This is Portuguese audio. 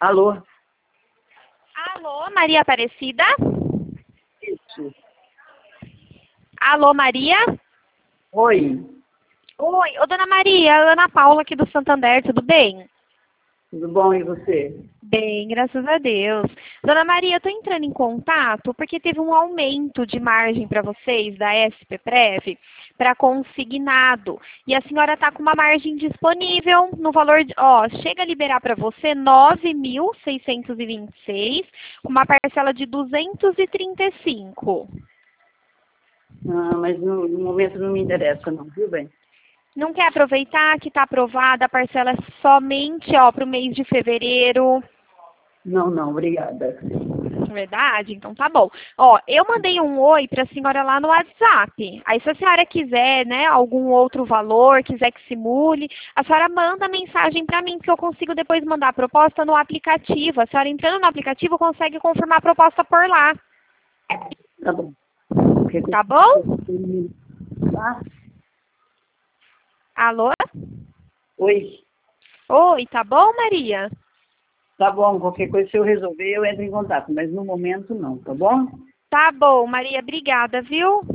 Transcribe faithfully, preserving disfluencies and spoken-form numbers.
Alô? Alô, Maria Aparecida? Isso. Alô, Maria? Oi, Oi, ô dona Maria, Ana Paula aqui do Santander, tudo bem? tudo bom e você? Bem, graças a Deus. Dona Maria, eu tô entrando em contato porque teve um aumento de margem para vocês da SPPrev para consignado. E a senhora está com uma margem disponível no valor de, ó, chega a liberar para você nove mil seiscentos e vinte e seis, com uma parcela de duzentos e trinta e cinco. Ah, mas no, no momento não me interessa não, viu bem? Não quer aproveitar que está aprovada a parcela é somente para o mês de fevereiro? Não, não, obrigada. Verdade? Então tá bom. Ó, eu mandei um oi para a senhora lá no WhatsApp. Aí se a senhora quiser, né, algum outro valor, quiser que simule, a senhora manda mensagem para mim, que eu consigo depois mandar a proposta no aplicativo. A senhora entrando no aplicativo consegue confirmar a proposta por lá. Tá bom. Qualquer coisa Tá bom? que- Tá? Alô? Oi, Oi, tá bom, Maria? tá bom, qualquer coisa se eu resolver eu entro em contato, mas no momento não, tá bom? Tá bom, Maria, obrigada, viu?